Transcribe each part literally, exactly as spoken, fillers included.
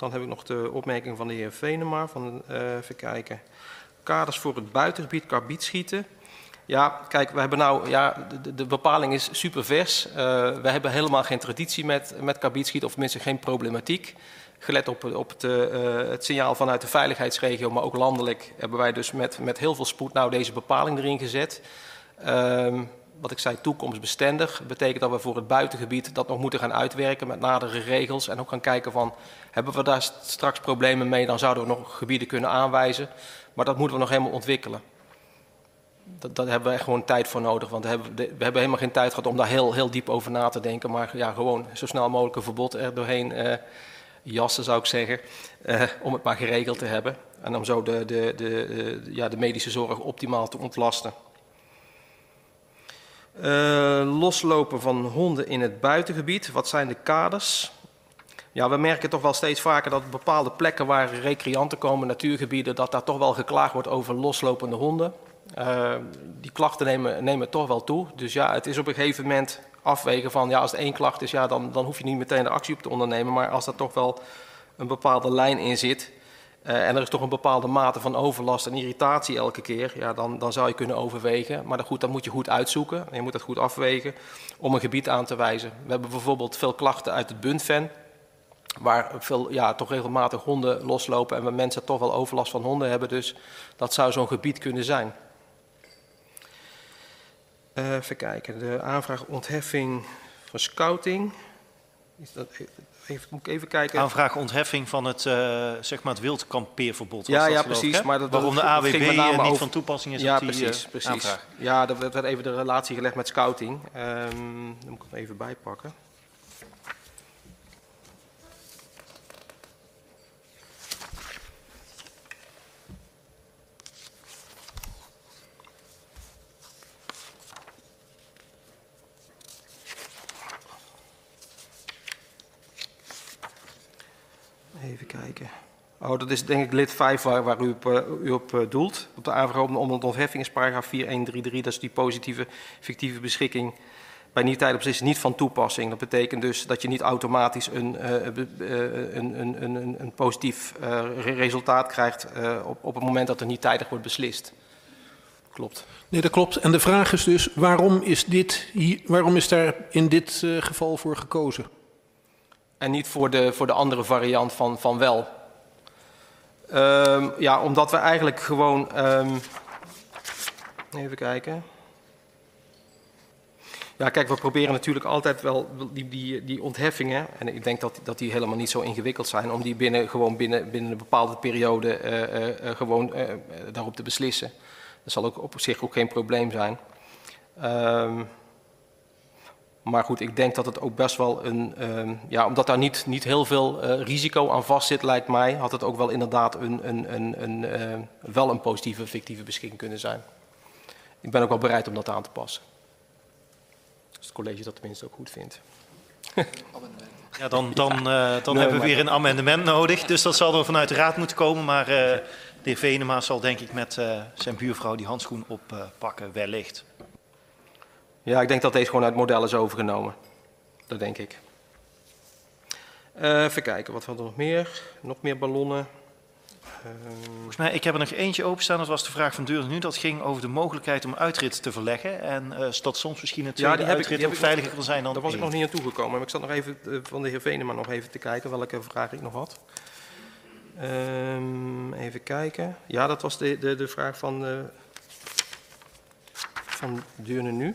Dan heb ik nog de opmerking van de heer Venema. Van, uh, even kijken. Kaders voor het buitengebied, karbietschieten. Ja, kijk, we hebben nou, ja, de, de bepaling is super vers. Uh, we hebben helemaal geen traditie met, met karbietschieten, of tenminste geen problematiek. Gelet op, op het, uh, het signaal vanuit de veiligheidsregio, maar ook landelijk, hebben wij dus met, met heel veel spoed nou deze bepaling erin gezet. Uh, wat ik zei, toekomstbestendig, betekent dat we voor het buitengebied dat nog moeten gaan uitwerken met nadere regels. En ook gaan kijken van, hebben we daar straks problemen mee, dan zouden we nog gebieden kunnen aanwijzen. Maar dat moeten we nog helemaal ontwikkelen. Dat, daar hebben we echt gewoon tijd voor nodig, want we hebben, we hebben helemaal geen tijd gehad om daar heel, heel diep over na te denken. Maar ja, gewoon zo snel mogelijk een verbod er doorheen uh, jassen, zou ik zeggen, uh, om het maar geregeld te hebben. En om zo de, de, de, de, ja, de medische zorg optimaal te ontlasten. Uh, loslopen van honden in het buitengebied, wat zijn de kaders? Ja, we merken toch wel steeds vaker dat op bepaalde plekken waar recreanten komen, natuurgebieden, dat daar toch wel geklaagd wordt over loslopende honden. Uh, die klachten nemen, nemen toch wel toe. Dus ja, het is op een gegeven moment afwegen van, ja, als het één klacht is, ja, dan, dan hoef je niet meteen de actie op te ondernemen. Maar als er toch wel een bepaalde lijn in zit uh, en er is toch een bepaalde mate van overlast en irritatie elke keer, ja, dan, dan zou je kunnen overwegen. Maar dan, goed, dan moet je goed uitzoeken en je moet dat goed afwegen om een gebied aan te wijzen. We hebben bijvoorbeeld veel klachten uit het Buntfen, waar veel, ja, toch regelmatig honden loslopen en waar mensen toch wel overlast van honden hebben. Dus dat zou zo'n gebied kunnen zijn. Uh, even kijken, de aanvraag ontheffing van scouting. Is dat, even, moet ik even kijken. Aanvraag ontheffing van het, uh, zeg maar het wildkampeerverbod. Ja, dat ja, geloof, precies. Hè? Maar dat, waarom dat, de A W B niet over... van toepassing is ja, op die precies, uh, precies. aanvraag. Ja, er werd even de relatie gelegd met scouting. Um, dan moet ik hem even bijpakken. Even kijken. Oh, dat is denk ik lid vijf waar, waar u op, uh, u op uh, doelt. Op de aanvraag om, om de ontheffing is paragraaf vier een drie drie. Dat is die positieve fictieve beschikking bij niet tijdelijk beslissing niet van toepassing. Dat betekent dus dat je niet automatisch een, uh, uh, een, een, een, een positief uh, resultaat krijgt uh, op, op het moment dat er niet tijdig wordt beslist. Klopt. Nee, dat klopt. En de vraag is dus, waarom is, dit hier, waarom is daar in dit uh, geval voor gekozen? En niet voor de, voor de andere variant van, van wel. Um, ja, omdat we eigenlijk gewoon... Um, even kijken. Ja, kijk, we proberen natuurlijk altijd wel die, die, die ontheffingen... en ik denk dat, dat die helemaal niet zo ingewikkeld zijn... om die binnen, gewoon binnen, binnen een bepaalde periode uh, uh, gewoon uh, daarop te beslissen. Dat zal ook op zich ook geen probleem zijn. Um, Maar goed, ik denk dat het ook best wel een... Uh, ja, omdat daar niet, niet heel veel uh, risico aan vastzit, lijkt mij... had het ook wel inderdaad een, een, een, een, uh, wel een positieve, fictieve beschikking kunnen zijn. Ik ben ook wel bereid om dat aan te passen. Als het college dat tenminste ook goed vindt. Ja, dan, dan, uh, dan nee, hebben we weer maar... een amendement nodig. Dus dat zal er vanuit de raad moeten komen. Maar uh, de heer Venema zal denk ik met uh, zijn buurvrouw die handschoen oppakken, uh, wellicht. Ja, ik denk dat deze gewoon uit het model is overgenomen. Dat denk ik. Uh, even kijken, wat hadden we nog meer? Nog meer ballonnen. Uh... Volgens mij, ik heb er nog eentje openstaan. Dat was de vraag van Deur nu. Dat ging over de mogelijkheid om uitrit te verleggen. En uh, dat soms misschien een tweede ja, die uitrit ik, ook veiliger nog, kan zijn dan Daar was één. ik nog niet aan toegekomen. Maar ik zat nog even uh, van de heer Venema nog even te kijken welke vraag ik nog had. Um, even kijken. Ja, dat was de, de, de vraag van, uh, van Deurne nu.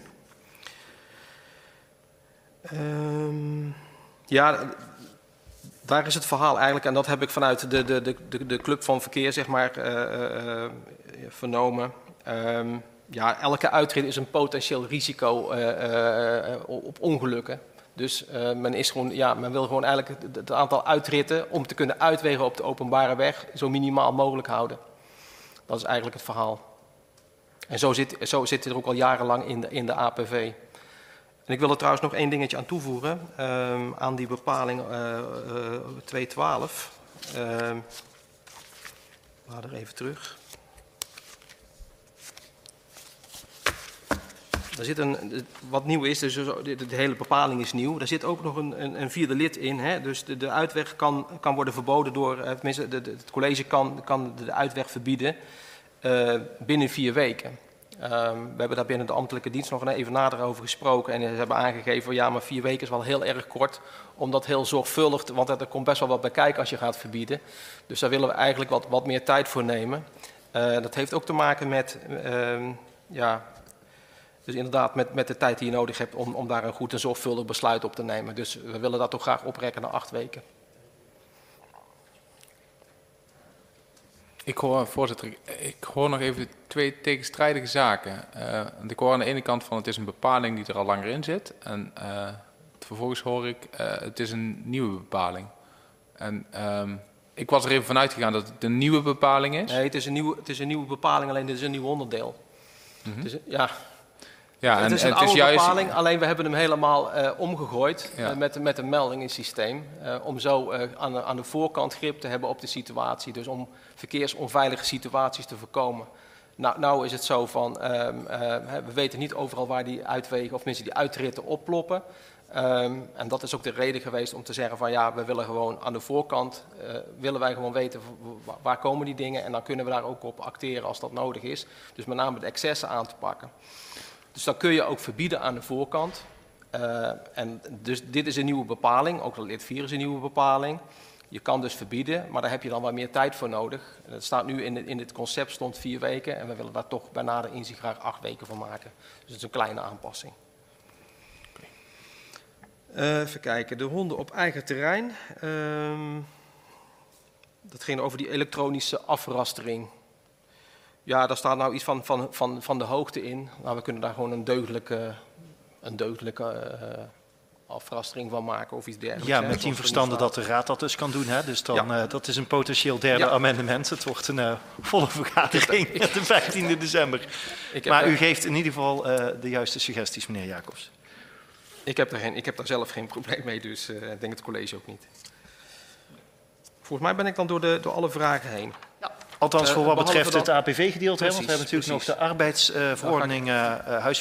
Um, ja, daar is het verhaal eigenlijk, en dat heb ik vanuit de, de, de, de club van verkeer zeg maar, uh, uh, vernomen. Um, ja, elke uitrit is een potentieel risico uh, uh, op ongelukken. Dus uh, men, is gewoon, ja, men wil gewoon eigenlijk het, het aantal uitritten om te kunnen uitwegen op de openbare weg zo minimaal mogelijk houden. Dat is eigenlijk het verhaal. En zo zit, zo zit het er ook al jarenlang in de, in de A P V. En ik wil er trouwens nog één dingetje aan toevoegen, um, aan die bepaling uh, uh, twee twaalf. Um, Laat er even terug. Er zit een, wat nieuw is, dus de, de hele bepaling is nieuw. Er zit ook nog een, een, een vierde lid in. Hè? Dus de, de uitweg kan, kan worden verboden door, tenminste de, de, het college kan, kan de uitweg verbieden uh, binnen vier weken. Um, we hebben daar binnen de ambtelijke dienst nog even nader over gesproken. En ze hebben aangegeven, ja, maar vier weken is wel heel erg kort. Om dat heel zorgvuldig, te, want er komt best wel wat bij kijken als je gaat verbieden. Dus daar willen we eigenlijk wat, wat meer tijd voor nemen. Uh, dat heeft ook te maken met, uh, ja, dus inderdaad met, met de tijd die je nodig hebt om, om daar een goed en zorgvuldig besluit op te nemen. Dus we willen dat toch graag oprekken naar acht weken. Ik hoor, voorzitter, ik hoor nog even twee tegenstrijdige zaken. Uh, ik hoor aan de ene kant van het is een bepaling die er al langer in zit. En uh, vervolgens hoor ik, uh, het is een nieuwe bepaling. En um, ik was er even vanuit gegaan dat het een nieuwe bepaling is. Nee, het is een nieuwe, het is een nieuwe bepaling, alleen dit is een nieuw onderdeel. Mm-hmm. Het is, ja... Ja, het en, is een het oude is juist... bepaling, alleen we hebben hem helemaal uh, omgegooid ja. uh, met, met een meldingensysteem. Uh, om zo uh, aan, de, aan de voorkant grip te hebben op de situatie. Dus om verkeersonveilige situaties te voorkomen. Nou, nou is het zo van, uh, uh, we weten niet overal waar die uitwegen, of mensen die uitritten opploppen. Um, en dat is ook de reden geweest om te zeggen van ja, we willen gewoon aan de voorkant, uh, willen wij gewoon weten waar komen die dingen. En dan kunnen we daar ook op acteren als dat nodig is. Dus met name de excessen aan te pakken. Dus dan kun je ook verbieden aan de voorkant. Uh, en dus dit is een nieuwe bepaling, ook lid vier is een nieuwe bepaling. Je kan dus verbieden, maar daar heb je dan wat meer tijd voor nodig. En dat staat nu in het, in het concept stond vier weken en we willen daar toch bij nader inzien graag acht weken van maken. Dus het is een kleine aanpassing. Uh, even kijken, de honden op eigen terrein. Uh, dat ging over die elektronische afrastering. Ja, daar staat nou iets van, van, van, van de hoogte in. Nou, we kunnen daar gewoon een deugdelijke, een deugdelijke uh, afrastering van maken of iets dergelijks. Ja, met tien verstanden dat de raad dat dus kan doen. Hè? Dus dan, ja. uh, dat is een potentieel derde ja. amendement. Het wordt een uh, volle vergadering met de vijftiende december. Maar er... u geeft in ieder geval uh, de juiste suggesties, meneer Jacobs. Ik heb, er geen, ik heb daar zelf geen probleem mee, dus uh, ik denk het college ook niet. Volgens mij ben ik dan door, de, door alle vragen heen. Ja. Althans voor wat uh, betreft dan... het A P V-gedeelte, want we hebben natuurlijk precies. nog de arbeidsverordening uh, uh, huis.